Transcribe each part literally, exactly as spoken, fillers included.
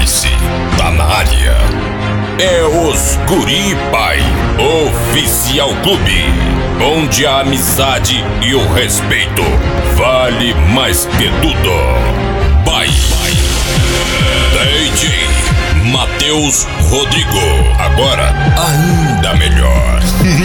Nice, tá na área. É os Guri Pai Oficial Clube, onde a amizade e o respeito vale mais que tudo. Pai D J Matheus Rodrigo, agora ainda melhor.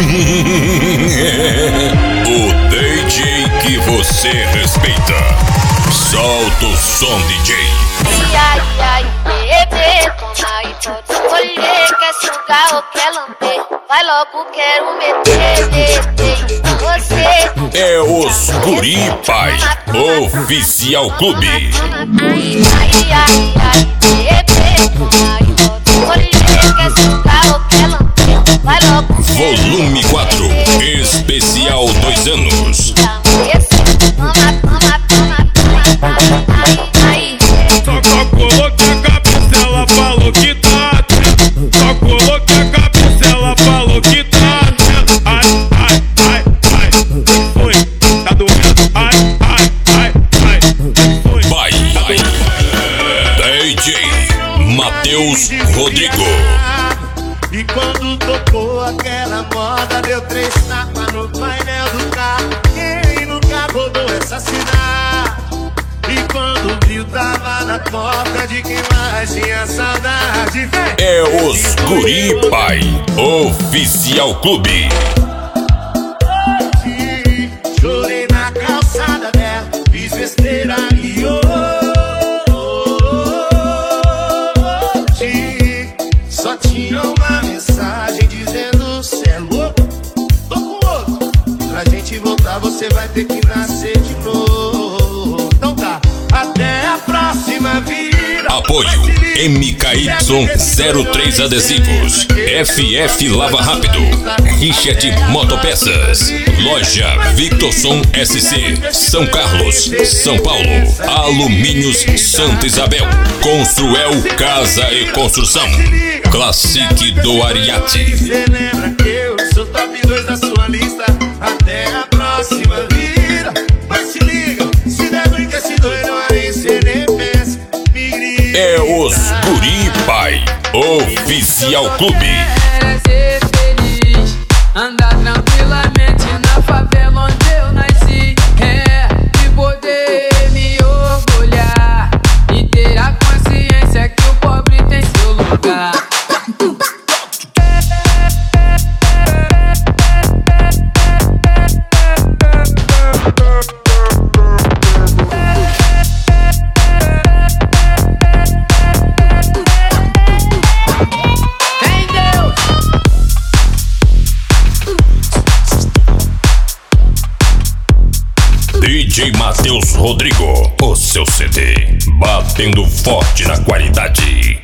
O D J que você respeita. Solta o som, D J. Ai, ai, bebê, toma e pode escolher. Quer sugar ou quer lamber? Vai logo, quero meter, meter em você. É os Guri Pai Oficial Clube. Ai, ai, ai, ai, bebê, toma e pode escolher. Quer sugar ou quer lamber? Vai logo, Volume quatro, especial dois anos. toma, toma, toma, toma, ai, ai. Só coloquei a cabeça, ela falou que tá. Só coloquei a cabeça, ela falou que tá. Ai, ai, ai, ai, que foi? Tá doendo? Ai, ai, ai, ai, que foi? Pai D J Matheus Rodrigo. E quando tocou aquela moda, deu três tapas no painel do carro. Quem nunca rodou essa cidade? E quando viu, tava na porta de quem mais tinha saudade. Vem. É os Guri Pai Oficial Clube. Hoje, chorei na calçada dela, fiz besteira e hoje só tinha uma mensagem dizendo: cê é louco, tô com outro. Pra gente voltar você vai ter que nascer de novo. Então tá, até a próxima vida. Apoio M K Y zero três Adesivos, F F Lava Rápido, Richard Motopeças, Loja Victorson S C, São Carlos, São Paulo, Alumínios Santa Isabel, Construel Casa e Construção, Classic do Ariati. Cê lembra que eu sou top dois da sua lista? Até a próxima vida. Mas se liga, se der ruim que esse doido aí cê nem pensa. Me grita. É os Guri Pai Oficial Clube. Era ser feliz, andar tranquilamente na favela onde eu nasci. É, e poder me orgulhar e ter a consciência que o pobre tem seu lugar. D J Matheus Rodrigo, o seu C D, batendo forte na qualidade.